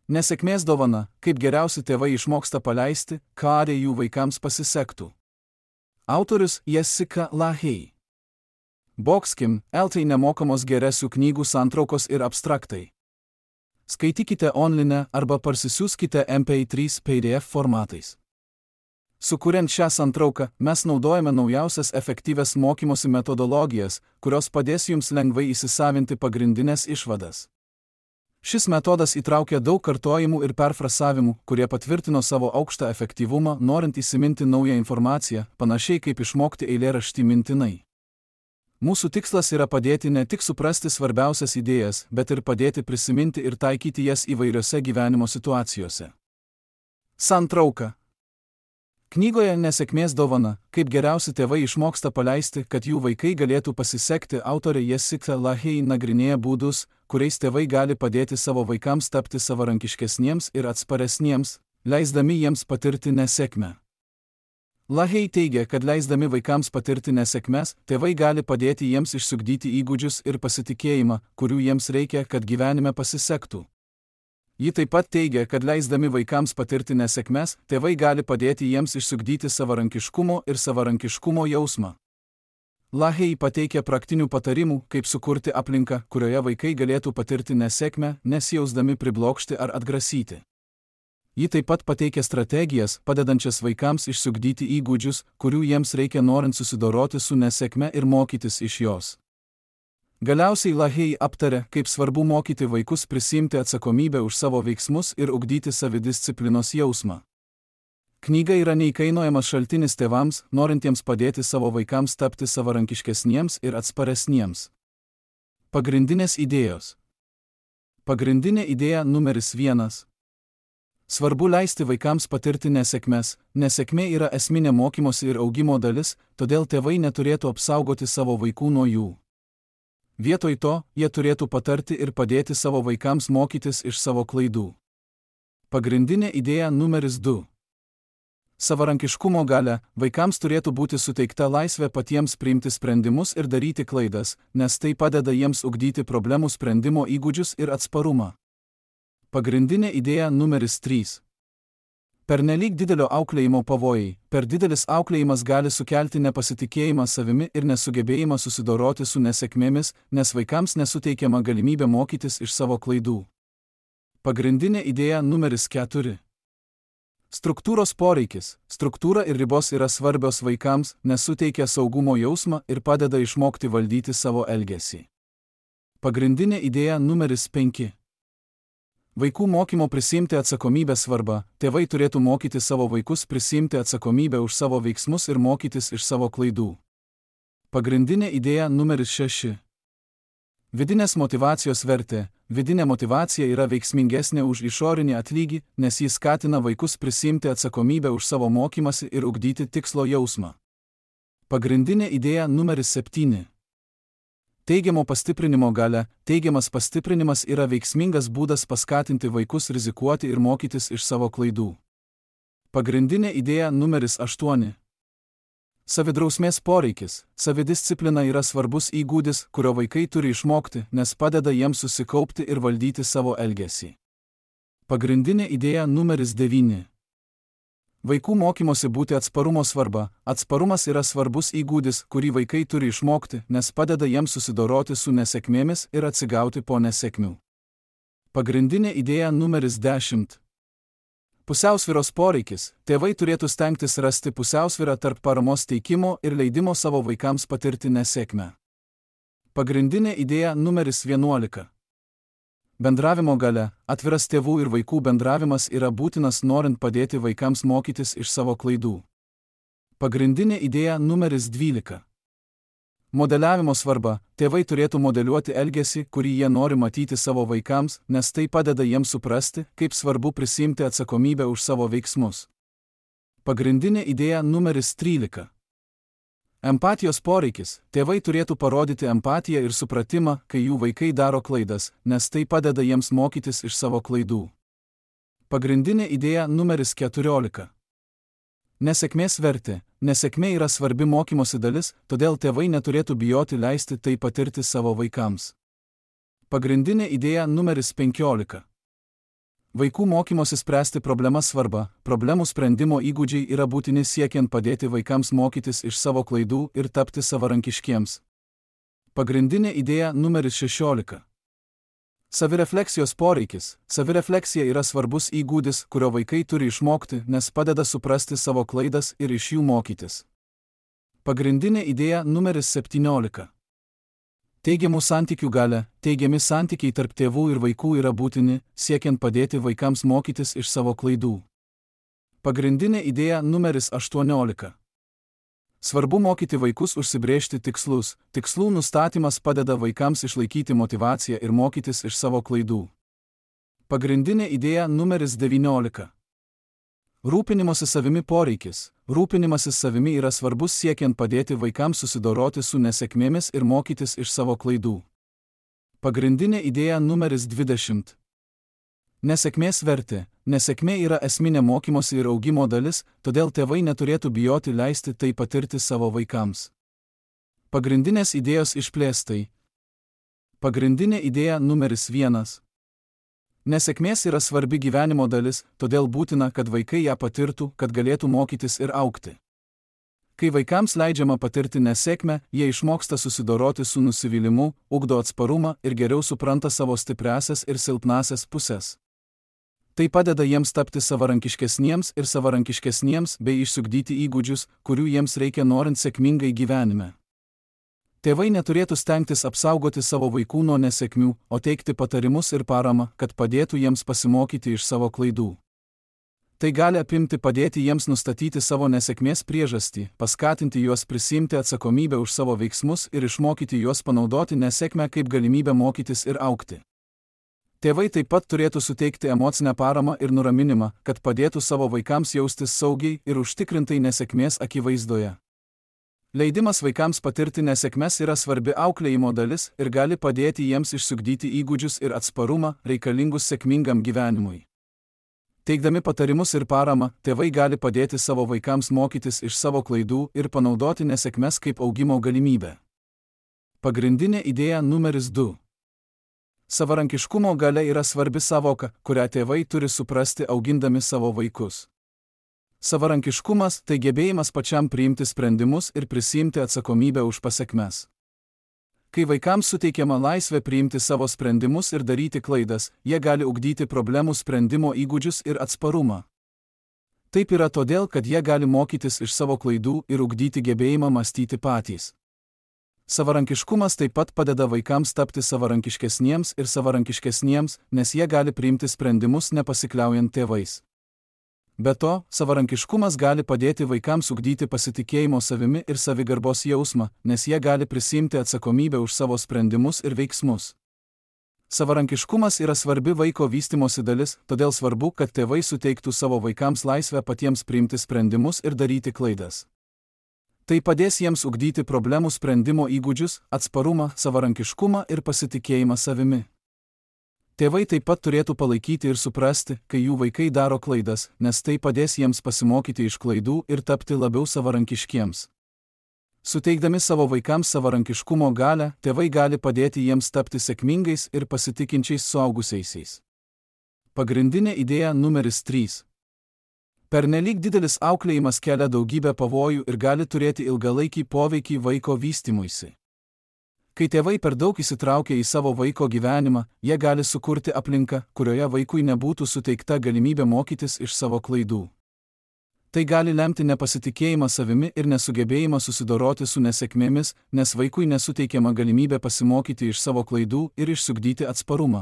Nesėkmės dovana, kaip geriausi tėvai išmoksta paleisti, kad jų vaikams pasisektų. Autorius Jessica Lahey. Boxkim, LT nemokamos geresių knygų santraukos ir abstraktai. Skaitykite online arba parsisiųskite MP3 PDF formatais. Sukuriant šią santrauką, mes naudojame naujausias efektyvias mokymosi metodologijas, kurios padės jums lengvai įsisavinti pagrindinės išvadas. Šis metodas įtraukia daug kartojimų ir perfrasavimų, kurie patvirtino savo aukštą efektyvumą, norint įsiminti naują informaciją, panašiai kaip išmokti eilėraštį mintinai. Mūsų tikslas yra padėti ne tik suprasti svarbiausias idėjas, bet ir padėti prisiminti ir taikyti jas įvairiose gyvenimo situacijose. Santrauka. Knygoje Nesėkmės dovana, kaip geriausi tėvai išmoksta paleisti, kad jų vaikai galėtų pasisekti, autorė Jessica Lahey nagrinėja būdus, kuriais tėvai gali padėti savo vaikams tapti savarankiškesniems ir atsparesniems, leisdami jiems patirti nesėkmę. Lahey teigia, kad leisdami vaikams patirti nesėkmes, tėvai gali padėti jiems išsiugdyti įgūdžius ir pasitikėjimą, kurių jiems reikia, kad gyvenime pasisektų. Ji taip pat teigia, kad leisdami vaikams patirti nesėkmes, tėvai gali padėti jiems išsiugdyti savarankiškumo ir savarankiškumo jausmą. Lahey pateikia praktinių patarimų, kaip sukurti aplinką, kurioje vaikai galėtų patirti nesėkmę, nesijausdami priblokšti ar atgrasyti. Ji taip pat pateikia strategijas, padedančias vaikams išsiugdyti įgūdžius, kurių jiems reikia norint susidoroti su nesėkme ir mokytis iš jos. Galiausiai Lahey aptarė, kaip svarbu mokyti vaikus prisiimti atsakomybę už savo veiksmus ir ugdyti savidisciplinos jausmą. Knyga yra neįkainojamas šaltinis tėvams, norintiems padėti savo vaikams tapti savarankiškesniems ir atsparesniems. Pagrindinės idėjos. Pagrindinė idėja numeris 1. Svarbu leisti vaikams patirti nesėkmes. Nesėkmė yra esminė mokymosi ir augimo dalis, todėl tėvai neturėtų apsaugoti savo vaikų nuo jų. Vietoj to, jie turėtų patarti ir padėti savo vaikams mokytis iš savo klaidų. Pagrindinė idėja numeris 2. Savarankiškumo galia, vaikams turėtų būti suteikta laisvė patiems priimti sprendimus ir daryti klaidas, nes tai padeda jiems ugdyti problemų sprendimo įgūdžius ir atsparumą. Pagrindinė idėja numeris 3. Pernelyg didelio auklėjimo pavojai. Per didelis auklėjimas gali sukelti nepasitikėjimą savimi ir nesugebėjimą susidoroti su nesėkmėmis, nes vaikams nesuteikiama galimybė mokytis iš savo klaidų. Pagrindinė idėja numeris 4. Struktūros poreikis. Struktūra ir ribos yra svarbios vaikams, nes suteikia saugumo jausmą ir padeda išmokti valdyti savo elgesį. Pagrindinė idėja numeris 5. Vaikų mokymo prisiimti atsakomybę svarba. Tėvai turėtų mokyti savo vaikus prisiimti atsakomybę už savo veiksmus ir mokytis iš savo klaidų. Pagrindinė idėja numeris 6. Vidinės motyvacijos vertė. Vidinė motyvacija yra veiksmingesnė už išorinį atlygį, nes jis skatina vaikus prisiimti atsakomybę už savo mokymąsi ir ugdyti tikslo jausmą. Pagrindinė idėja numeris 7. Teigiamo pastiprinimo galia. Teigiamas pastiprinimas yra veiksmingas būdas paskatinti vaikus rizikuoti ir mokytis iš savo klaidų. Pagrindinė idėja numeris 8. Savidrausmės poreikis. Savidisciplina yra svarbus įgūdis, kurio vaikai turi išmokti, nes padeda jiems susikaupti ir valdyti savo elgesį. Pagrindinė idėja numeris 9. Vaikų mokymosi būti atsparumo svarba. Atsparumas yra svarbus įgūdis, kurį vaikai turi išmokti, nes padeda jiems susidoroti su nesėkmėmis ir atsigauti po nesėkmių. Pagrindinė idėja numeris 10. Pusiausvyros poreikis. Tėvai turėtų stengtis rasti pusiausvyrą tarp paramos teikimo ir leidimo savo vaikams patirti nesėkmę. Pagrindinė idėja numeris 11. Bendravimo galia. Atviras tėvų ir vaikų bendravimas yra būtinas norint padėti vaikams mokytis iš savo klaidų. Pagrindinė idėja numeris 12. Modeliavimo svarba. Tėvai turėtų modeliuoti elgesį, kurį jie nori matyti savo vaikams, nes tai padeda jiems suprasti, kaip svarbu prisiimti atsakomybę už savo veiksmus. Pagrindinė idėja numeris 13. Empatijos poreikis. Tėvai turėtų parodyti empatiją ir supratimą, kai jų vaikai daro klaidas, nes tai padeda jiems mokytis iš savo klaidų. Pagrindinė idėja numeris 14. Nesėkmės vertė. Nesėkmė yra svarbi mokymosi dalis, todėl tėvai neturėtų bijoti leisti tai patirti savo vaikams. Pagrindinė idėja numeris 15. Vaikų mokymosi spręsti problemas svarba, problemų sprendimo įgūdžiai yra būtini siekiant padėti vaikams mokytis iš savo klaidų ir tapti savarankiškiems. Pagrindinė idėja numeris 16. Savirefleksijos poreikis. Savirefleksija yra svarbus įgūdis, kurio vaikai turi išmokti, nes padeda suprasti savo klaidas ir iš jų mokytis. Pagrindinė idėja numeris 17. Teigiamų santykių galia. Teigiami santykiai tarp tėvų ir vaikų yra būtini, siekiant padėti vaikams mokytis iš savo klaidų. Pagrindinė idėja numeris 18. Svarbu mokyti vaikus užsibrėžti tikslus. Tikslų nustatymas padeda vaikams išlaikyti motyvaciją ir mokytis iš savo klaidų. Pagrindinė idėja numeris 19. Rūpinimosi savimi poreikis. Rūpinimasis savimi yra svarbus siekiant padėti vaikams susidoroti su nesėkmėmis ir mokytis iš savo klaidų. Pagrindinė idėja numeris 20. Nesėkmės vertė. Nesėkmė yra esminė mokymosi ir augimo dalis, todėl tėvai neturėtų bijoti leisti tai patirti savo vaikams. Pagrindinės idėjos išplėstai. Pagrindinė idėja numeris 1. Nesėkmės yra svarbi gyvenimo dalis, todėl būtina, kad vaikai ją patirtų, kad galėtų mokytis ir augti. Kai vaikams leidžiama patirti nesėkmę, jie išmoksta susidoroti su nusivylimu, ugdo atsparumą ir geriau supranta savo stipriąsias ir silpnąsias pusės. Tai padeda jiems tapti savarankiškesniems bei išsiugdyti įgūdžius, kurių jiems reikia norint sėkmingai gyvenime. Tėvai neturėtų stengtis apsaugoti savo vaikų nuo nesėkmių, o teikti patarimus ir paramą, kad padėtų jiems pasimokyti iš savo klaidų. Tai gali apimti padėti jiems nustatyti savo nesėkmės priežastį, paskatinti juos prisiimti atsakomybę už savo veiksmus ir išmokyti juos panaudoti nesėkmę kaip galimybę mokytis ir augti. Tėvai taip pat turėtų suteikti emocinę paramą ir nuraminimą, kad padėtų savo vaikams jaustis saugiai ir užtikrintai nesėkmės akivaizdoje. Leidimas vaikams patirti nesėkmes yra svarbi auklėjimo dalis ir gali padėti jiems išsiugdyti įgūdžius ir atsparumą, reikalingus sėkmingam gyvenimui. Teikdami patarimus ir paramą, tėvai gali padėti savo vaikams mokytis iš savo klaidų ir panaudoti nesėkmes kaip augimo galimybę. Pagrindinė idėja numeris 2. Savarankiškumo galia yra svarbi savoka, kurią tėvai turi suprasti augindami savo vaikus. Savarankiškumas tai gebėjimas pačiam priimti sprendimus ir prisiimti atsakomybę už pasekmes. Kai vaikams suteikiama laisvė priimti savo sprendimus ir daryti klaidas, jie gali ugdyti problemų sprendimo įgūdžius ir atsparumą. Taip yra todėl, kad jie gali mokytis iš savo klaidų ir ugdyti gebėjimą mąstyti patys. Savarankiškumas taip pat padeda vaikams tapti savarankiškesniems, nes jie gali priimti sprendimus nepasikliaujant tėvais. Be to, savarankiškumas gali padėti vaikams ugdyti pasitikėjimo savimi ir savigarbos jausmą, nes jie gali prisiimti atsakomybę už savo sprendimus ir veiksmus. Savarankiškumas yra svarbi vaiko vystymosi dalis, todėl svarbu, kad tėvai suteiktų savo vaikams laisvę patiems priimti sprendimus ir daryti klaidas. Tai padės jiems ugdyti problemų sprendimo įgūdžius, atsparumą, savarankiškumą ir pasitikėjimą savimi. Tėvai taip pat turėtų palaikyti ir suprasti, kai jų vaikai daro klaidas, nes tai padės jiems pasimokyti iš klaidų ir tapti labiau savarankiškiems. Suteikdami savo vaikams savarankiškumo galią, tėvai gali padėti jiems tapti sėkmingais ir pasitikinčiais suaugusiaisiais. Pagrindinė idėja numeris 3. Pernelyg didelis auklėjimas kelia daugybę pavojų ir gali turėti ilgalaikį poveikį vaiko vystymuisi. Kai tėvai per daug įsitraukia į savo vaiko gyvenimą, jie gali sukurti aplinką, kurioje vaikui nebūtų suteikta galimybė mokytis iš savo klaidų. Tai gali lemti nepasitikėjimą savimi ir nesugebėjimą susidoroti su nesėkmėmis, nes vaikui nesuteikiama galimybė pasimokyti iš savo klaidų ir išsiugdyti atsparumą.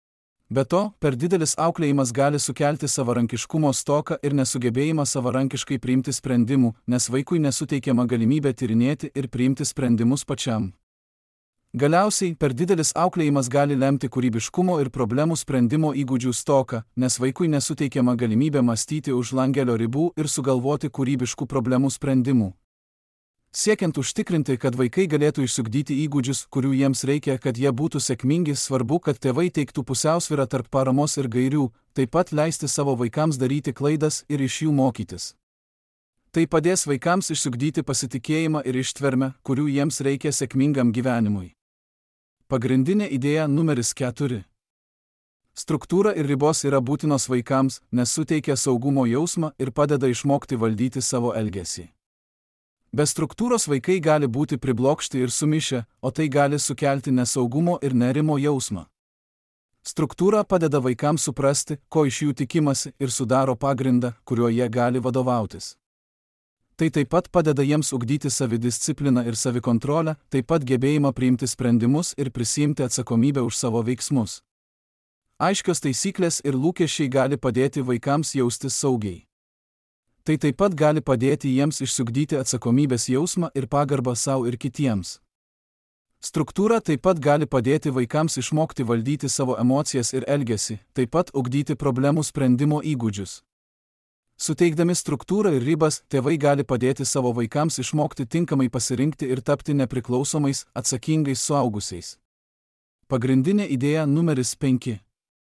Be to, per didelis auklėjimas gali sukelti savarankiškumo stoką ir nesugebėjimą savarankiškai priimti sprendimų, nes vaikui nesuteikiama galimybė tyrinėti ir priimti sprendimus pačiam. Galiausiai, per didelis auklėjimas gali lemti kūrybiškumo ir problemų sprendimo įgūdžių stoką, nes vaikui nesuteikiama galimybė mąstyti už langelio ribų ir sugalvoti kūrybiškų problemų sprendimų. Siekiant užtikrinti, kad vaikai galėtų išsiugdyti įgūdžius, kurių jiems reikia, kad jie būtų sėkmingi, svarbu, kad tėvai teiktų pusiausvyrą tarp paramos ir gairių, taip pat leisti savo vaikams daryti klaidas ir iš jų mokytis. Tai padės vaikams išsiugdyti pasitikėjimą ir ištvermę, kurių jiems reikia sėkmingam gyvenimui. Pagrindinė idėja numeris 4. Struktūra ir ribos yra būtinos vaikams, nes suteikia saugumo jausmą ir padeda išmokti valdyti savo elgesį. Be struktūros vaikai gali būti priblokšti ir sumišę, o tai gali sukelti nesaugumo ir nerimo jausmą. Struktūra padeda vaikams suprasti, ko iš jų tikimasi ir sudaro pagrindą, kuriuo jie gali vadovautis. Tai taip pat padeda jiems ugdyti savidiscipliną ir savikontrolę, taip pat gebėjimą priimti sprendimus ir prisiimti atsakomybę už savo veiksmus. Aiškios taisyklės ir lūkesčiai gali padėti vaikams jaustis saugiai. Tai taip pat gali padėti jiems išsiugdyti atsakomybės jausmą ir pagarbą savo ir kitiems. Struktūra taip pat gali padėti vaikams išmokti valdyti savo emocijas ir elgesį, taip pat ugdyti problemų sprendimo įgūdžius. Suteikdami struktūrą ir ribas, tėvai gali padėti savo vaikams išmokti tinkamai pasirinkti ir tapti nepriklausomais, atsakingais suaugusiais. Pagrindinė idėja numeris 5.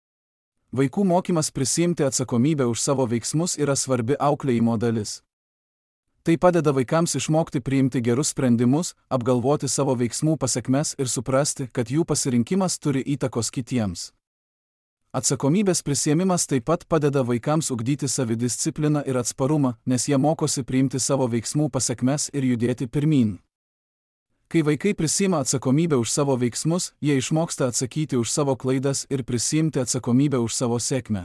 Vaikų mokymas prisiimti atsakomybę už savo veiksmus yra svarbi auklėjimo dalis. Tai padeda vaikams išmokti priimti gerus sprendimus, apgalvoti savo veiksmų pasekmes ir suprasti, kad jų pasirinkimas turi įtakos kitiems. Atsakomybės prisiėmimas taip pat padeda vaikams ugdyti savidiscipliną ir atsparumą, nes jie mokosi priimti savo veiksmų pasekmes ir judėti pirmyn. Kai vaikai prisiima atsakomybę už savo veiksmus, jie išmoksta atsakyti už savo klaidas ir prisiimti atsakomybę už savo sėkmę.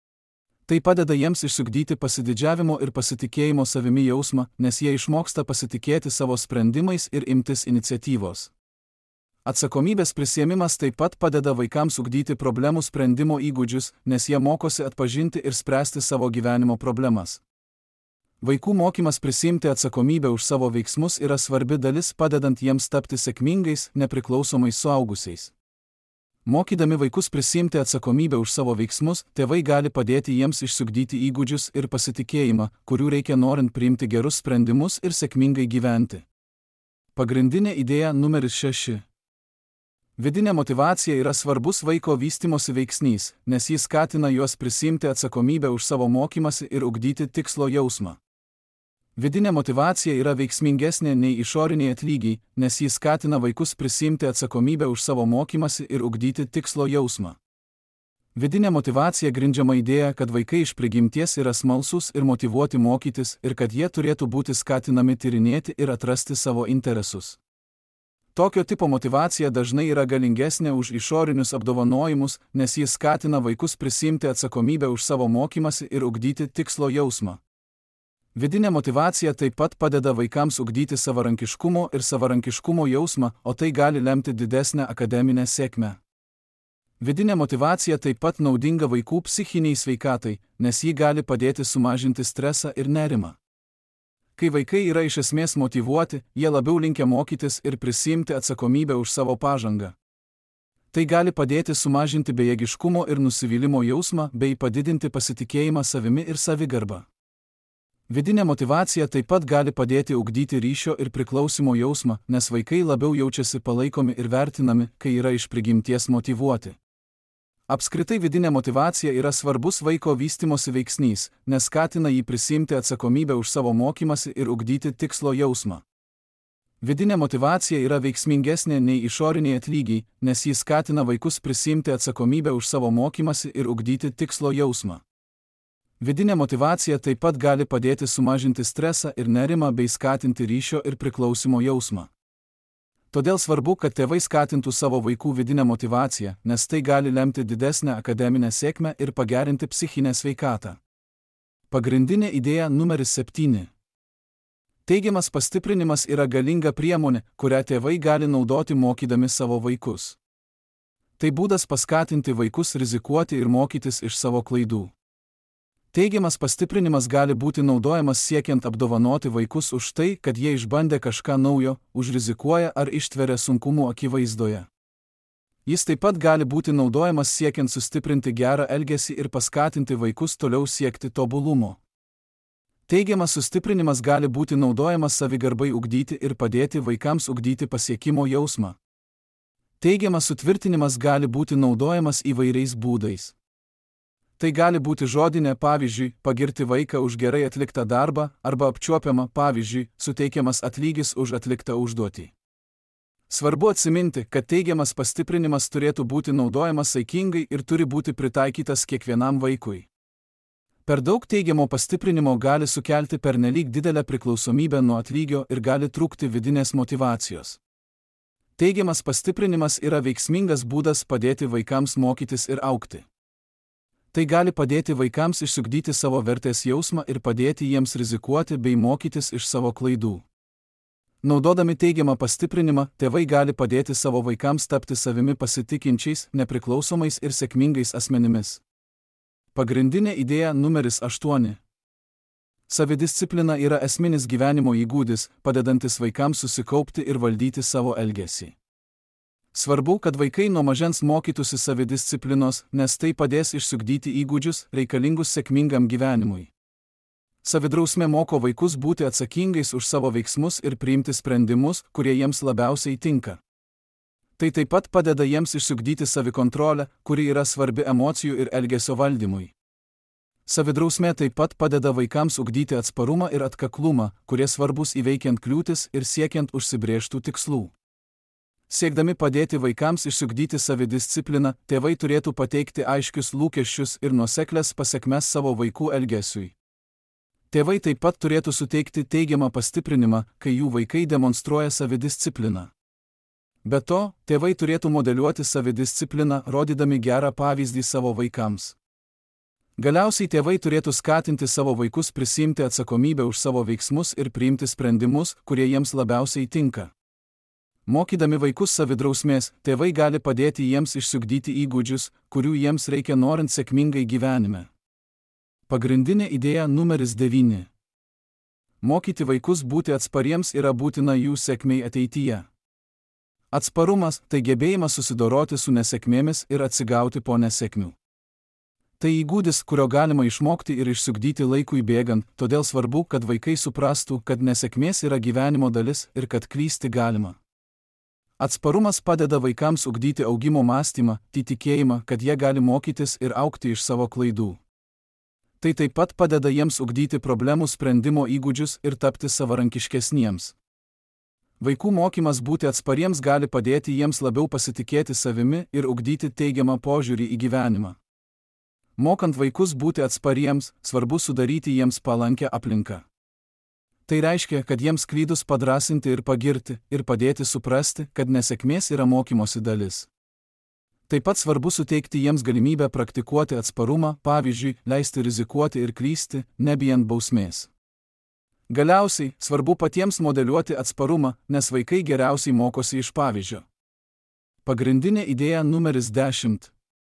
Tai padeda jiems išsiugdyti pasididžiavimo ir pasitikėjimo savimi jausmą, nes jie išmoksta pasitikėti savo sprendimais ir imtis iniciatyvos. Atsakomybės prisiėmimas taip pat padeda vaikams ugdyti problemų sprendimo įgūdžius, nes jie mokosi atpažinti ir spręsti savo gyvenimo problemas. Vaikų mokymas prisiimti atsakomybę už savo veiksmus yra svarbi dalis, padedant jiems tapti sėkmingais, nepriklausomais suaugusiais. Mokydami vaikus prisiimti atsakomybę už savo veiksmus, tėvai gali padėti jiems išsiugdyti įgūdžius ir pasitikėjimą, kurių reikia norint priimti gerus sprendimus ir sėkmingai gyventi. Pagrindinė idėja numeris 6. Vidinė motyvacija yra svarbus vaiko vystymosi veiksnys, nes jis skatina juos prisiimti atsakomybę už savo mokymąsi ir ugdyti tikslo jausmą. Vidinė motyvacija yra veiksmingesnė nei išoriniai atlygiai, nes jis skatina vaikus prisiimti atsakomybę už savo mokymąsi ir ugdyti tikslo jausmą. Vidinė motyvacija grindžiama idėja, kad vaikai iš prigimties yra smalsūs ir motyvuoti mokytis ir kad jie turėtų būti skatinami tyrinėti ir atrasti savo interesus. Tokio tipo motyvacija dažnai yra galingesnė už išorinius apdovanojimus, nes jis skatina vaikus prisiimti atsakomybę už savo mokymąsi ir ugdyti tikslo jausmą. Vidinė motyvacija taip pat padeda vaikams ugdyti savarankiškumo ir savarankiškumo jausmą, o tai gali lemti didesnę akademinę sėkmę. Vidinė motyvacija taip pat naudinga vaikų psichiniai sveikatai, nes ji gali padėti sumažinti stresą ir nerimą. Kai vaikai yra iš esmės motyvuoti, jie labiau linkę mokytis ir prisiimti atsakomybę už savo pažangą. Tai gali padėti sumažinti bejėgiškumo ir nusivylimo jausmą bei padidinti pasitikėjimą savimi ir savigarbą. Vidinė motyvacija taip pat gali padėti ugdyti ryšio ir priklausimo jausmą, nes vaikai labiau jaučiasi palaikomi ir vertinami, kai yra iš prigimties motyvuoti. Apskritai vidinė motyvacija yra svarbus vaiko vystymosi veiksnys, nes skatina jį prisiimti atsakomybę už savo mokymąsi ir ugdyti tikslo jausmą. Vidinė motyvacija yra veiksmingesnė nei išoriniai atlygiai, nes jis skatina vaikus prisiimti atsakomybę už savo mokymąsi ir ugdyti tikslo jausmą. Vidinė motyvacija taip pat gali padėti sumažinti stresą ir nerimą bei skatinti ryšio ir priklausimo jausmą. Todėl svarbu, kad tėvai skatintų savo vaikų vidinę motyvaciją, nes tai gali lemti didesnę akademinę sėkmę ir pagerinti psichinę sveikatą. Pagrindinė idėja numeris 7. Teigiamas pastiprinimas yra galinga priemonė, kurią tėvai gali naudoti mokydami savo vaikus. Tai būdas paskatinti vaikus rizikuoti ir mokytis iš savo klaidų. Teigiamas pastiprinimas gali būti naudojamas siekiant apdovanoti vaikus už tai, kad jie išbandė kažką naujo, užrizikuoja ar ištveria sunkumų akivaizdoje. Jis taip pat gali būti naudojamas siekiant sustiprinti gerą elgesį ir paskatinti vaikus toliau siekti tobulumo. Teigiamas sustiprinimas gali būti naudojamas savigarbai ugdyti ir padėti vaikams ugdyti pasiekimo jausmą. Teigiamas sutvirtinimas gali būti naudojamas įvairiais būdais. Tai gali būti žodinė, pavyzdžiui, pagirti vaiką už gerai atliktą darbą, arba apčiuopiama, pavyzdžiui, suteikiamas atlygis už atliktą užduotį. Svarbu atsiminti, kad teigiamas pastiprinimas turėtų būti naudojamas saikingai ir turi būti pritaikytas kiekvienam vaikui. Per daug teigiamo pastiprinimo gali sukelti pernelyg didelę priklausomybę nuo atlygio ir gali trūkti vidinės motyvacijos. Teigiamas pastiprinimas yra veiksmingas būdas padėti vaikams mokytis ir augti. Tai gali padėti vaikams išsiugdyti savo vertės jausmą ir padėti jiems rizikuoti bei mokytis iš savo klaidų. Naudodami teigiamą pastiprinimą, tėvai gali padėti savo vaikams tapti savimi pasitikinčiais, nepriklausomais ir sėkmingais asmenimis. Pagrindinė idėja numeris 8. Savidisciplina yra esminis gyvenimo įgūdis, padedantis vaikams susikaupti ir valdyti savo elgesį. Svarbu, kad vaikai nuo mažens mokytųsi savidisciplinos, nes tai padės išsiugdyti įgūdžius, reikalingus sėkmingam gyvenimui. Savidrausmė moko vaikus būti atsakingais už savo veiksmus ir priimti sprendimus, kurie jiems labiausiai tinka. Tai taip pat padeda jiems išsiugdyti savikontrolę, kuri yra svarbi emocijų ir elgesio valdymui. Savidrausmė taip pat padeda vaikams ugdyti atsparumą ir atkaklumą, kurie svarbus įveikiant kliūtis ir siekiant užsibrėžtų tikslų. Siekdami padėti vaikams išsiugdyti savidiscipliną, tėvai turėtų pateikti aiškius lūkesčius ir nuoseklias pasekmes savo vaikų elgesiui. Tėvai taip pat turėtų suteikti teigiamą pastiprinimą, kai jų vaikai demonstruoja savidiscipliną. Be to, tėvai turėtų modeliuoti savidiscipliną, rodydami gerą pavyzdį savo vaikams. Galiausiai tėvai turėtų skatinti savo vaikus prisiimti atsakomybę už savo veiksmus ir priimti sprendimus, kurie jiems labiausiai tinka. Mokydami vaikus savidrausmės, tėvai gali padėti jiems išsiugdyti įgūdžius, kurių jiems reikia norint sėkmingai gyvenime. Pagrindinė idėja numeris 9. Mokyti vaikus būti atspariems yra būtina jų sėkmei ateityje. Atsparumas – tai gebėjimas susidoroti su nesėkmėmis ir atsigauti po nesėkmių. Tai įgūdis, kurio galima išmokti ir išsiugdyti laikui bėgant, todėl svarbu, kad vaikai suprastų, kad nesėkmės yra gyvenimo dalis ir kad klysti galima. Atsparumas padeda vaikams ugdyti augimo mąstymą, tikėjimą, kad jie gali mokytis ir augti iš savo klaidų. Tai taip pat padeda jiems ugdyti problemų sprendimo įgūdžius ir tapti savarankiškesniems. Vaikų mokymas būti atspariems gali padėti jiems labiau pasitikėti savimi ir ugdyti teigiamą požiūrį į gyvenimą. Mokant vaikus būti atspariems, svarbu sudaryti jiems palankę aplinką. Tai reiškia, kad jiems klydus padrąsinti ir pagirti, ir padėti suprasti, kad nesėkmės yra mokymosi dalis. Taip pat svarbu suteikti jiems galimybę praktikuoti atsparumą, pavyzdžiui, leisti rizikuoti ir klysti, nebijant bausmės. Galiausiai, svarbu patiems modeliuoti atsparumą, nes vaikai geriausiai mokosi iš pavyzdžio. Pagrindinė idėja numeris 10.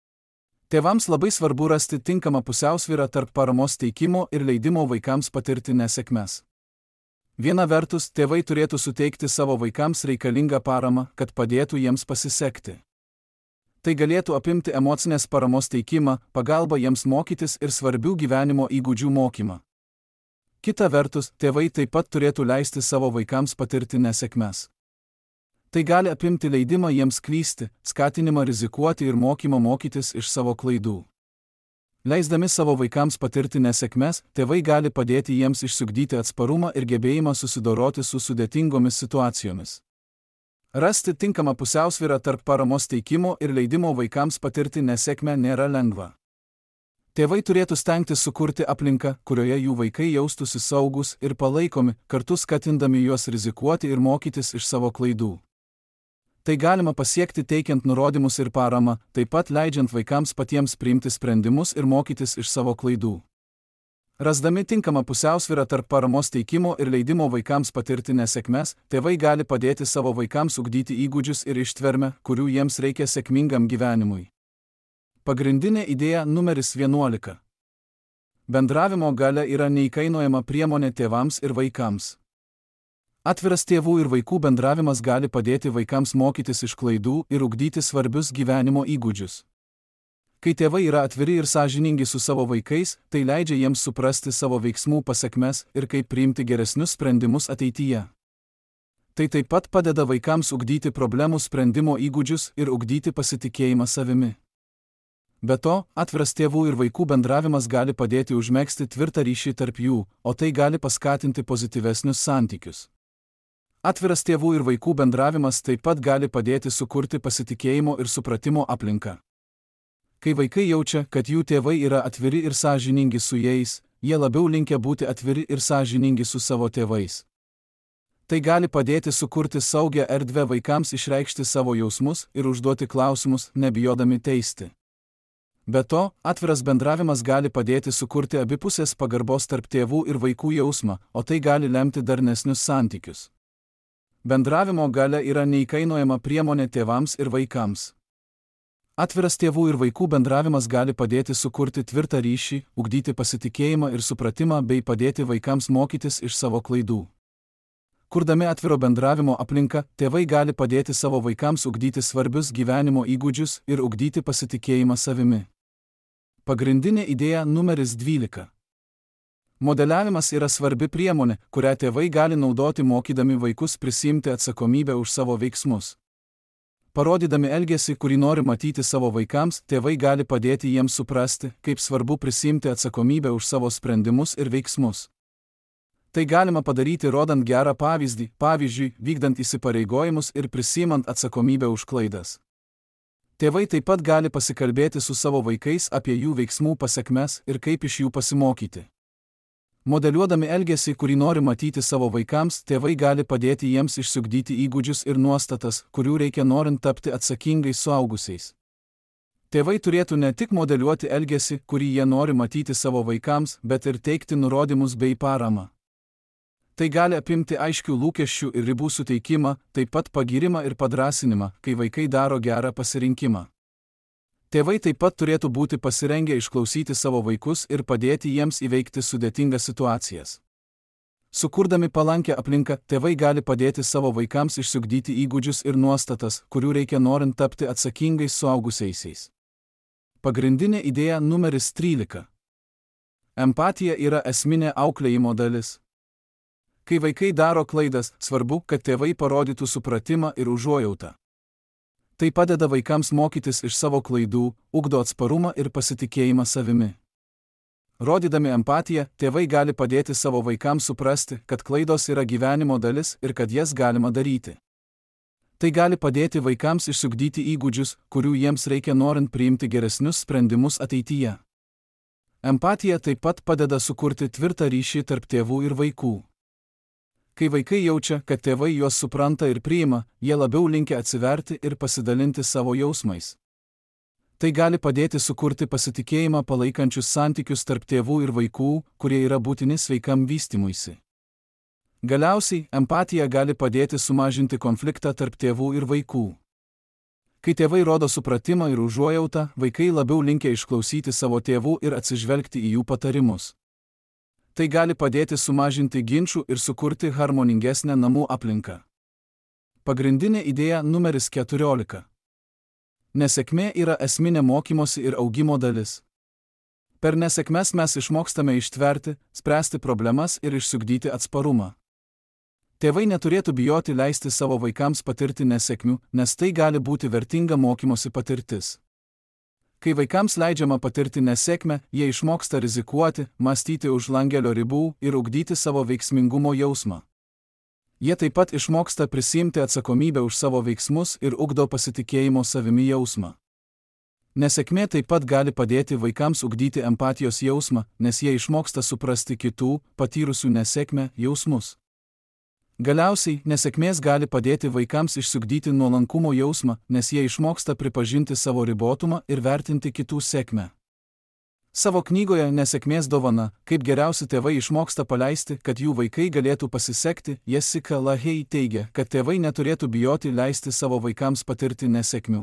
Tėvams labai svarbu rasti tinkamą pusiausvyrą tarp paramos teikimo ir leidimo vaikams patirti nesėkmes. Viena vertus, tėvai turėtų suteikti savo vaikams reikalingą paramą, kad padėtų jiems pasisekti. Tai galėtų apimti emocinės paramos teikimą, pagalbą jiems mokytis ir svarbių gyvenimo įgūdžių mokymą. Kita vertus, tėvai taip pat turėtų leisti savo vaikams patirti nesėkmes. Tai gali apimti leidimą jiems klysti, skatinimą rizikuoti ir mokymą mokytis iš savo klaidų. Leisdami savo vaikams patirti nesėkmes, tėvai gali padėti jiems išsiugdyti atsparumą ir gebėjimą susidoroti su sudėtingomis situacijomis. Rasti tinkamą pusiausvyrą tarp paramos teikimo ir leidimo vaikams patirti nesėkmę nėra lengva. Tėvai turėtų stengtis sukurti aplinką, kurioje jų vaikai jaustųsi saugus ir palaikomi, kartu skatindami juos rizikuoti ir mokytis iš savo klaidų. Tai galima pasiekti teikiant nurodymus ir paramą, taip pat leidžiant vaikams patiems priimti sprendimus ir mokytis iš savo klaidų. Rasdami tinkamą pusiausvyrą tarp paramos teikimo ir leidimo vaikams patirti nesėkmes, tėvai gali padėti savo vaikams ugdyti įgūdžius ir ištvermę, kurių jiems reikia sėkmingam gyvenimui. Pagrindinė idėja numeris 11. Bendravimo galia yra neįkainojama priemonė tėvams ir vaikams. Atviras tėvų ir vaikų bendravimas gali padėti vaikams mokytis iš klaidų ir ugdyti svarbius gyvenimo įgūdžius. Kai tėvai yra atviri ir sąžiningi su savo vaikais, tai leidžia jiems suprasti savo veiksmų pasekmes ir kaip priimti geresnius sprendimus ateityje. Tai taip pat padeda vaikams ugdyti problemų sprendimo įgūdžius ir ugdyti pasitikėjimą savimi. Be to, atviras tėvų ir vaikų bendravimas gali padėti užmegzti tvirtą ryšį tarp jų, o tai gali paskatinti pozityvesnius santykius. Atviras tėvų ir vaikų bendravimas taip pat gali padėti sukurti pasitikėjimo ir supratimo aplinką. Kai vaikai jaučia, kad jų tėvai yra atviri ir sąžiningi su jais, jie labiau linkę būti atviri ir sąžiningi su savo tėvais. Tai gali padėti sukurti saugią erdvę vaikams išreikšti savo jausmus ir užduoti klausimus, nebijodami teisti. Be to, atviras bendravimas gali padėti sukurti abipusės pagarbos tarp tėvų ir vaikų jausmą, o tai gali lemti darnesnius santykius. Bendravimo galia yra neįkainojama priemonė tėvams ir vaikams. Atviras tėvų ir vaikų bendravimas gali padėti sukurti tvirtą ryšį, ugdyti pasitikėjimą ir supratimą bei padėti vaikams mokytis iš savo klaidų. Kurdami atviro bendravimo aplinką, tėvai gali padėti savo vaikams ugdyti svarbius gyvenimo įgūdžius ir ugdyti pasitikėjimą savimi. Pagrindinė idėja numeris 12. Modeliavimas yra svarbi priemonė, kurią tėvai gali naudoti mokydami vaikus prisiimti atsakomybę už savo veiksmus. Parodydami elgesį, kurį nori matyti savo vaikams, tėvai gali padėti jiems suprasti, kaip svarbu prisiimti atsakomybę už savo sprendimus ir veiksmus. Tai galima padaryti rodant gerą pavyzdį, pavyzdžiui, vykdant įsipareigojimus ir prisiimant atsakomybę už klaidas. Tėvai taip pat gali pasikalbėti su savo vaikais apie jų veiksmų pasekmes ir kaip iš jų pasimokyti. Modeliuodami elgesį, kurį nori matyti savo vaikams, tėvai gali padėti jiems išsiugdyti įgūdžius ir nuostatas, kurių reikia norint tapti atsakingais suaugusiais. Tėvai turėtų ne tik modeliuoti elgesį, kurį jie nori matyti savo vaikams, bet ir teikti nurodymus bei paramą. Tai gali apimti aiškių lūkesčių ir ribų suteikimą, taip pat pagyrimą ir padrąsinimą, kai vaikai daro gerą pasirinkimą. Tėvai taip pat turėtų būti pasirengę išklausyti savo vaikus ir padėti jiems įveikti sudėtingas situacijas. Sukurdami palankę aplinką, tėvai gali padėti savo vaikams išsiugdyti įgūdžius ir nuostatas, kurių reikia norint tapti atsakingais suaugusiaisiais. Pagrindinė idėja numeris 13. Empatija yra esminė auklėjimo dalis. Kai vaikai daro klaidas, svarbu, kad tėvai parodytų supratimą ir užuojautą. Tai padeda vaikams mokytis iš savo klaidų, ugdo atsparumą ir pasitikėjimą savimi. Rodydami empatiją, tėvai gali padėti savo vaikams suprasti, kad klaidos yra gyvenimo dalis ir kad jas galima daryti. Tai gali padėti vaikams išsiugdyti įgūdžius, kurių jiems reikia norint priimti geresnius sprendimus ateityje. Empatija taip pat padeda sukurti tvirtą ryšį tarp tėvų ir vaikų. Kai vaikai jaučia, kad tėvai juos supranta ir priima, jie labiau linkę atsiverti ir pasidalinti savo jausmais. Tai gali padėti sukurti pasitikėjimą palaikančius santykius tarp tėvų ir vaikų, kurie yra būtini sveikam vystymuisi. Galiausiai, empatija gali padėti sumažinti konfliktą tarp tėvų ir vaikų. Kai tėvai rodo supratimą ir užuojautą, vaikai labiau linkę išklausyti savo tėvų ir atsižvelgti į jų patarimus. Tai gali padėti sumažinti ginčų ir sukurti harmoningesnę namų aplinką. Pagrindinė idėja numeris 14. Nesėkmė yra esminė mokymosi ir augimo dalis. Per nesėkmes mes išmokstame ištverti, spręsti problemas ir išsiugdyti atsparumą. Tėvai neturėtų bijoti leisti savo vaikams patirti nesėkmių, nes tai gali būti vertinga mokymosi patirtis. Kai vaikams leidžiama patirti nesėkmę, jie išmoksta rizikuoti, mąstyti už langelio ribų ir ugdyti savo veiksmingumo jausmą. Jie taip pat išmoksta prisiimti atsakomybę už savo veiksmus ir ugdo pasitikėjimo savimi jausmą. Nesėkmė taip pat gali padėti vaikams ugdyti empatijos jausmą, nes jie išmoksta suprasti kitų, patyrusių nesėkmę, jausmus. Galiausiai, nesėkmės gali padėti vaikams išsiugdyti nuolankumo jausmą, nes jie išmoksta pripažinti savo ribotumą ir vertinti kitų sėkmę. Savo knygoje Nesėkmės dovana, kaip geriausi tėvai išmoksta paleisti, kad jų vaikai galėtų pasisekti, Jessica Lahey teigia, kad tėvai neturėtų bijoti leisti savo vaikams patirti nesėkmių.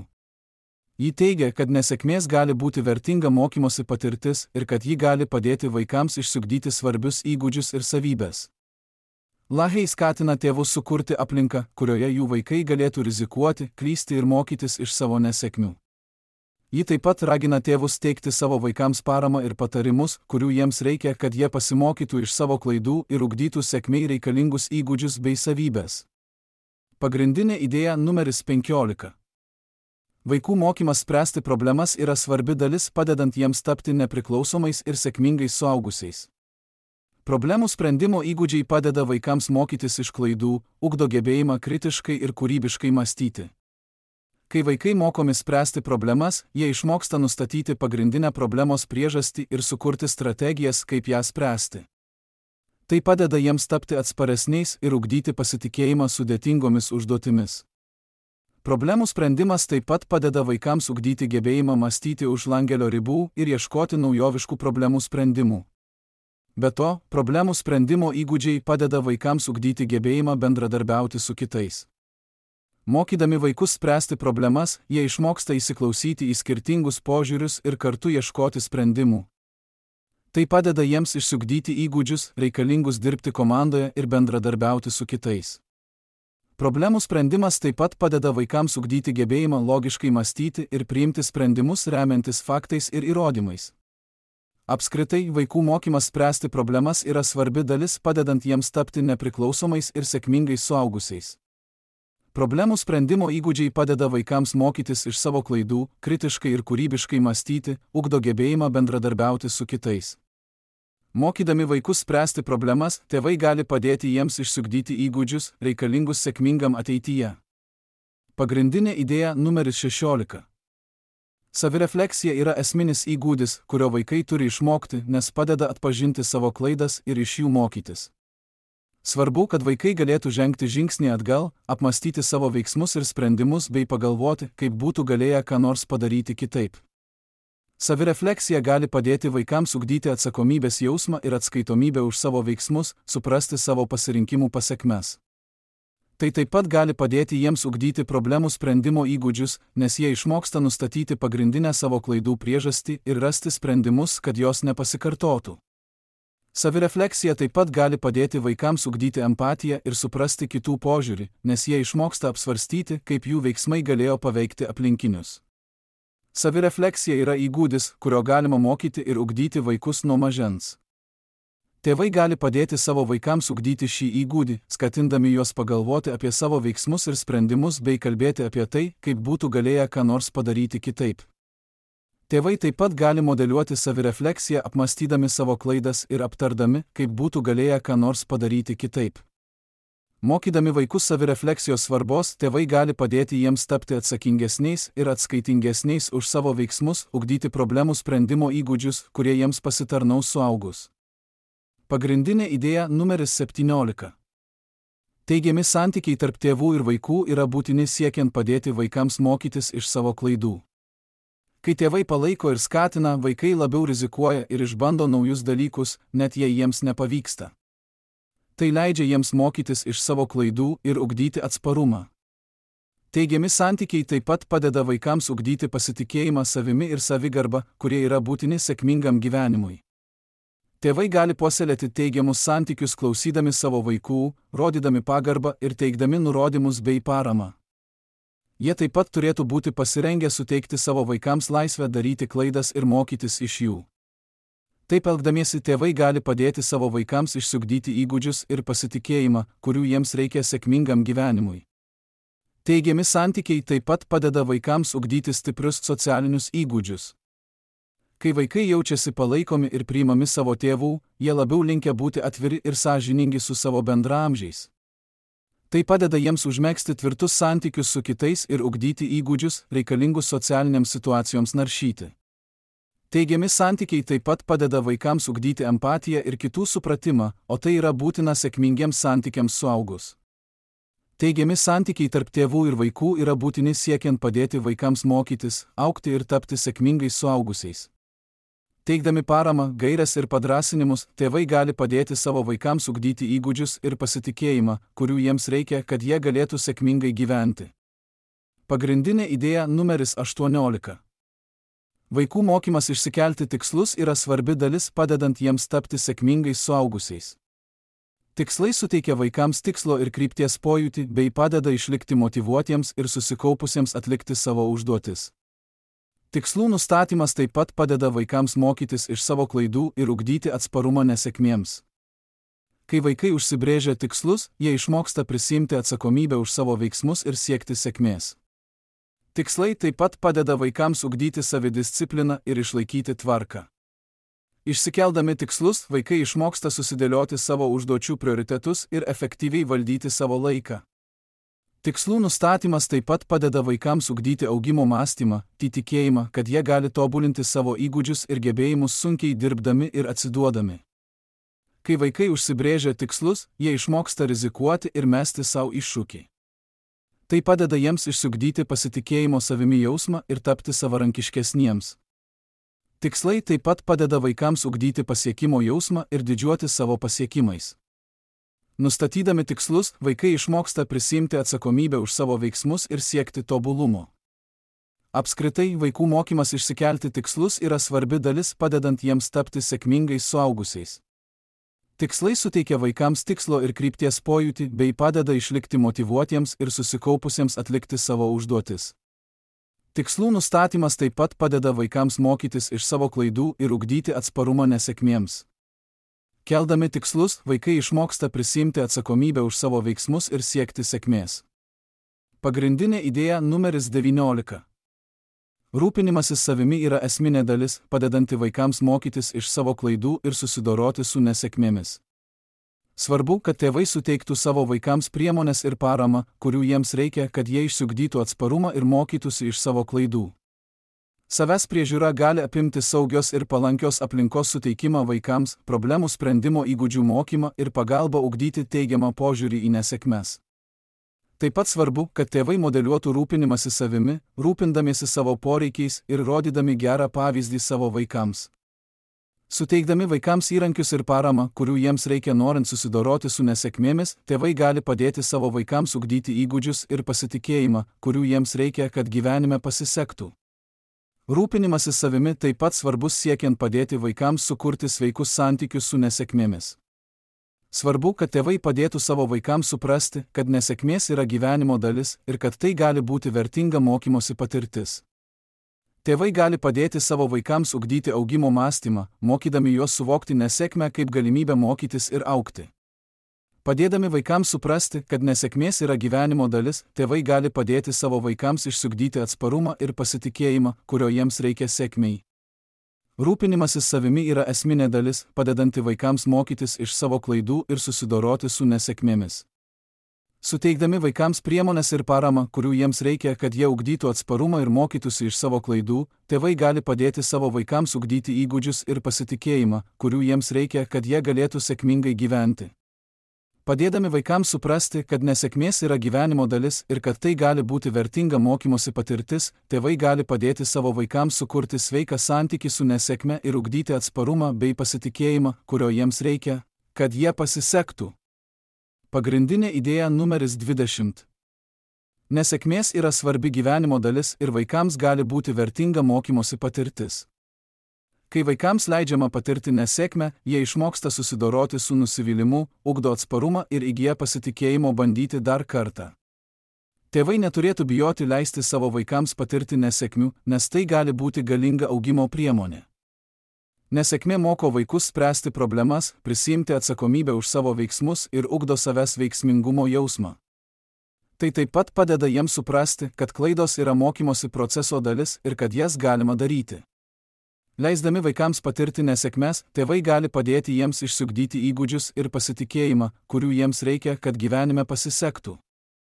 Ji teigia, kad nesėkmės gali būti vertinga mokymosi patirtis ir kad ji gali padėti vaikams išsiugdyti svarbius įgūdžius ir savybes. Lahey skatina tėvus sukurti aplinką, kurioje jų vaikai galėtų rizikuoti, klysti ir mokytis iš savo nesėkmių. Ji taip pat ragina tėvus teikti savo vaikams paramą ir patarimus, kurių jiems reikia, kad jie pasimokytų iš savo klaidų ir ugdytų sėkmei reikalingus įgūdžius bei savybes. Pagrindinė idėja numeris 15. Vaikų mokymas spręsti problemas yra svarbi dalis, padedant jiems tapti nepriklausomais ir sėkmingais suaugusiais. Problemų sprendimo įgūdžiai padeda vaikams mokytis iš klaidų, ugdo gebėjimą kritiškai ir kūrybiškai mąstyti. Kai vaikai mokomi spręsti problemas, jie išmoksta nustatyti pagrindinę problemos priežastį ir sukurti strategijas, kaip ją spręsti. Tai padeda jiems tapti atsparesniais ir ugdyti pasitikėjimą sudėtingomis užduotimis. Problemų sprendimas taip pat padeda vaikams ugdyti gebėjimą mąstyti už langelio ribų ir ieškoti naujoviškų problemų sprendimų. Be to, problemų sprendimo įgūdžiai padeda vaikams ugdyti gebėjimą bendradarbiauti su kitais. Mokydami vaikus spręsti problemas, jie išmoksta įsiklausyti į skirtingus požiūrius ir kartu ieškoti sprendimų. Tai padeda jiems išsiugdyti įgūdžius, reikalingus dirbti komandoje ir bendradarbiauti su kitais. Problemų sprendimas taip pat padeda vaikams ugdyti gebėjimą logiškai mąstyti ir priimti sprendimus remiantis faktais ir įrodymais. Apskritai, vaikų mokymas spręsti problemas yra svarbi dalis padedant jiems tapti nepriklausomais ir sėkmingais suaugusiais. Problemų sprendimo įgūdžiai padeda vaikams mokytis iš savo klaidų, kritiškai ir kūrybiškai mąstyti, ugdo gebėjimą bendradarbiauti su kitais. Mokydami vaikus spręsti problemas, tėvai gali padėti jiems išsiugdyti įgūdžius, reikalingus sėkmingam ateityje. Pagrindinė idėja numeris 16. Savirefleksija yra esminis įgūdis, kurio vaikai turi išmokti, nes padeda atpažinti savo klaidas ir iš jų mokytis. Svarbu, kad vaikai galėtų žengti žingsnį atgal, apmąstyti savo veiksmus ir sprendimus bei pagalvoti, kaip būtų galėję ką nors padaryti kitaip. Savirefleksija gali padėti vaikams ugdyti atsakomybės jausmą ir atskaitomybę už savo veiksmus, suprasti savo pasirinkimų pasekmes. Tai taip pat gali padėti jiems ugdyti problemų sprendimo įgūdžius, nes jie išmoksta nustatyti pagrindinę savo klaidų priežastį ir rasti sprendimus, kad jos nepasikartotų. Savirefleksija taip pat gali padėti vaikams ugdyti empatiją ir suprasti kitų požiūrį, nes jie išmoksta apsvarstyti, kaip jų veiksmai galėjo paveikti aplinkinius. Savirefleksija yra įgūdis, kurio galima mokyti ir ugdyti vaikus nuo mažens. Tėvai gali padėti savo vaikams ugdyti šį įgūdį, skatindami juos pagalvoti apie savo veiksmus ir sprendimus bei kalbėti apie tai, kaip būtų galėję ką nors padaryti kitaip. Tėvai taip pat gali modeliuoti savirefleksiją apmąstydami savo klaidas ir aptardami, kaip būtų galėję ką nors padaryti kitaip. Mokydami vaikus savirefleksijos svarbos, tėvai gali padėti jiems tapti atsakingesniais ir atskaitingesniais už savo veiksmus, ugdyti problemų sprendimo įgūdžius, kurie jiems pasitarnaus suaugus. Pagrindinė idėja numeris 17. Teigiami santykiai tarp tėvų ir vaikų yra būtini siekiant padėti vaikams mokytis iš savo klaidų. Kai tėvai palaiko ir skatina, vaikai labiau rizikuoja ir išbando naujus dalykus, net jei jiems nepavyksta. Tai leidžia jiems mokytis iš savo klaidų ir ugdyti atsparumą. Teigiami santykiai taip pat padeda vaikams ugdyti pasitikėjimą savimi ir savigarbą, kurie yra būtini sėkmingam gyvenimui. Tėvai gali puoselėti teigiamus santykius klausydami savo vaikų, rodydami pagarbą ir teikdami nurodymus bei paramą. Jie taip pat turėtų būti pasirengę suteikti savo vaikams laisvę daryti klaidas ir mokytis iš jų. Taip elgdamiesi tėvai gali padėti savo vaikams išsiugdyti įgūdžius ir pasitikėjimą, kurių jiems reikia sėkmingam gyvenimui. Teigiami santykiai taip pat padeda vaikams ugdyti stiprius socialinius įgūdžius. Kai vaikai jaučiasi palaikomi ir priimami savo tėvų, jie labiau linkę būti atviri ir sąžiningi su savo bendraamžiais. Tai padeda jiems užmegzti tvirtus santykius su kitais ir ugdyti įgūdžius, reikalingus socialiniams situacijoms naršyti. Teigiami santykiai taip pat padeda vaikams ugdyti empatiją ir kitų supratimą, o tai yra būtina sėkmingiems santykiams suaugus. Teigiami santykiai tarp tėvų ir vaikų yra būtini siekiant padėti vaikams mokytis, augti ir tapti sėkmingais suaugusiais. Teikdami paramą, gaires ir padrąsinimus, tėvai gali padėti savo vaikams ugdyti įgūdžius ir pasitikėjimą, kurių jiems reikia, kad jie galėtų sėkmingai gyventi. Pagrindinė idėja numeris 18. Vaikų mokymas išsikelti tikslus yra svarbi dalis padedant jiems tapti sėkmingais suaugusiais. Tikslai suteikia vaikams tikslo ir krypties pojūtį bei padeda išlikti motyvuotiems ir susikaupusiems atlikti savo užduotis. Tikslų nustatymas taip pat padeda vaikams mokytis iš savo klaidų ir ugdyti atsparumą nesėkmėms. Kai vaikai užsibrėžia tikslus, jie išmoksta prisiimti atsakomybę už savo veiksmus ir siekti sėkmės. Tikslai taip pat padeda vaikams ugdyti savidiscipliną ir išlaikyti tvarką. Išsikeldami tikslus, vaikai išmoksta susidėlioti savo užduočių prioritetus ir efektyviai valdyti savo laiką. Tikslų nustatymas taip pat padeda vaikams ugdyti augimo mąstymą, tikėjimą, kad jie gali tobulinti savo įgūdžius ir gebėjimus sunkiai dirbdami ir atsiduodami. Kai vaikai užsibrėžia tikslus, jie išmoksta rizikuoti ir mesti savo iššūkį. Tai padeda jiems išsiugdyti pasitikėjimo savimi jausmą ir tapti savarankiškesniems. Tikslai taip pat padeda vaikams ugdyti pasiekimo jausmą ir didžiuotis savo pasiekimais. Nustatydami tikslus, vaikai išmoksta prisiimti atsakomybę už savo veiksmus ir siekti tobulumo. Apskritai, vaikų mokymas išsikelti tikslus yra svarbi dalis, padedant jiems tapti sėkmingais suaugusiais. Tikslai suteikia vaikams tikslo ir krypties pojūtį bei padeda išlikti motyvuotiems ir susikaupusiems atlikti savo užduotis. Tikslų nustatymas taip pat padeda vaikams mokytis iš savo klaidų ir ugdyti atsparumą nesėkmėms. Keldami tikslus, vaikai išmoksta prisiimti atsakomybę už savo veiksmus ir siekti sėkmės. Pagrindinė idėja numeris 19. Rūpinimasis savimi yra esminė dalis, padedanti vaikams mokytis iš savo klaidų ir susidoroti su nesėkmėmis. Svarbu, kad tėvai suteiktų savo vaikams priemones ir paramą, kurių jiems reikia, kad jie išsiugdytų atsparumą ir mokytųsi iš savo klaidų. Savęs priežiūra gali apimti saugios ir palankios aplinkos suteikimą vaikams, problemų sprendimo įgūdžių mokymą ir pagalbą ugdyti teigiamą požiūrį į nesėkmes. Taip pat svarbu, kad tėvai modeliuotų rūpinimąsi savimi, rūpindamiesi savo poreikiais ir rodydami gerą pavyzdį savo vaikams. Suteikdami vaikams įrankius ir paramą, kurių jiems reikia norint susidoroti su nesėkmėmis, tėvai gali padėti savo vaikams ugdyti įgūdžius ir pasitikėjimą, kurių jiems reikia, kad gyvenime pasisektų. Rūpinimasis savimi taip pat svarbus siekiant padėti vaikams sukurti sveikus santykius su nesėkmėmis. Svarbu, kad tėvai padėtų savo vaikams suprasti, kad nesėkmės yra gyvenimo dalis ir kad tai gali būti vertinga mokymosi patirtis. Tėvai gali padėti savo vaikams ugdyti augimo mąstymą, mokydami juos suvokti nesėkmę kaip galimybę mokytis ir augti. Padėdami vaikams suprasti, kad nesėkmės yra gyvenimo dalis, tėvai gali padėti savo vaikams išsiugdyti atsparumą ir pasitikėjimą, kurio jiems reikia sėkmei. Rūpinimasis savimi yra esminė dalis, padedanti vaikams mokytis iš savo klaidų ir susidoroti su nesėkmėmis. Suteikdami vaikams priemones ir paramą, kurių jiems reikia, kad jie ugdytų atsparumą ir mokytųsi iš savo klaidų, tėvai gali padėti savo vaikams ugdyti įgūdžius ir pasitikėjimą, kurių jiems reikia, kad jie galėtų sėkmingai gyventi. Padėdami vaikams suprasti, kad nesėkmės yra gyvenimo dalis ir kad tai gali būti vertinga mokymosi patirtis, tėvai gali padėti savo vaikams sukurti sveiką santykį su nesėkme ir ugdyti atsparumą bei pasitikėjimą, kurio jiems reikia, kad jie pasisektų. Pagrindinė idėja numeris 20. Nesėkmės yra svarbi gyvenimo dalis ir vaikams gali būti vertinga mokymosi patirtis. Kai vaikams leidžiama patirti nesėkmę, jie išmoksta susidoroti su nusivylimu, ugdo atsparumą ir įgyja pasitikėjimo bandyti dar kartą. Tėvai neturėtų bijoti leisti savo vaikams patirti nesėkmių, nes tai gali būti galinga augimo priemonė. Nesėkmė moko vaikus spręsti problemas, prisiimti atsakomybę už savo veiksmus ir ugdo savęs veiksmingumo jausmą. Tai taip pat padeda jiems suprasti, kad klaidos yra mokymosi proceso dalis ir kad jas galima daryti. Leisdami vaikams patirti nesėkmes, tėvai gali padėti jiems išsiugdyti įgūdžius ir pasitikėjimą, kurių jiems reikia, kad gyvenime pasisektų.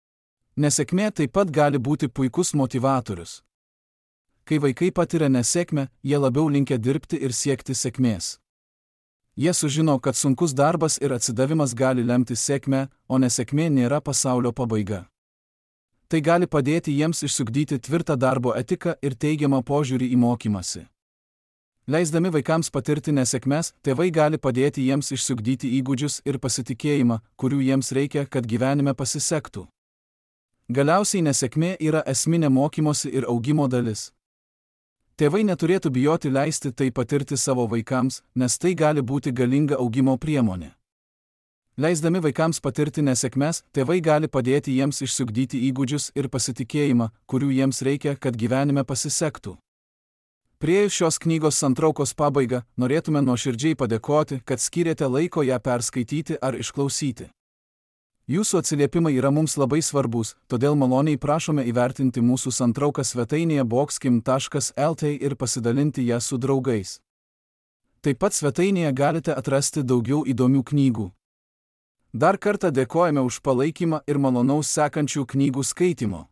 Nesėkmė taip pat gali būti puikus motyvatorius. Kai vaikai patiria nesėkmę, jie labiau linkę dirbti ir siekti sėkmės. Jie sužino, kad sunkus darbas ir atsidavimas gali lemti sėkmę, o nesėkmė nėra pasaulio pabaiga. Tai gali padėti jiems išsiugdyti tvirtą darbo etiką ir teigiamą požiūrį į mokymąsi. Leisdami vaikams patirti nesėkmes, tėvai gali padėti jiems išsiugdyti įgūdžius ir pasitikėjimą, kurių jiems reikia, kad gyvenime pasisektų. Galiausiai nesėkmė yra esminė mokymosi ir augimo dalis. Tėvai neturėtų bijoti leisti tai patirti savo vaikams, nes tai gali būti galinga augimo priemonė. Leisdami vaikams patirti nesėkmes, tėvai gali padėti jiems išsiugdyti įgūdžius ir pasitikėjimą, kurių jiems reikia, kad gyvenime pasisektų. Priėjus šios knygos santraukos pabaigą, norėtume nuoširdžiai padėkoti, kad skyrėte laiko ją perskaityti ar išklausyti. Jūsų atsiliepimai yra mums labai svarbus, todėl maloniai prašome įvertinti mūsų santrauką svetainėje boxkim.lt ir pasidalinti ją su draugais. Taip pat svetainėje galite atrasti daugiau įdomių knygų. Dar kartą dėkojame už palaikymą ir malonaus sekančių knygų skaitymo.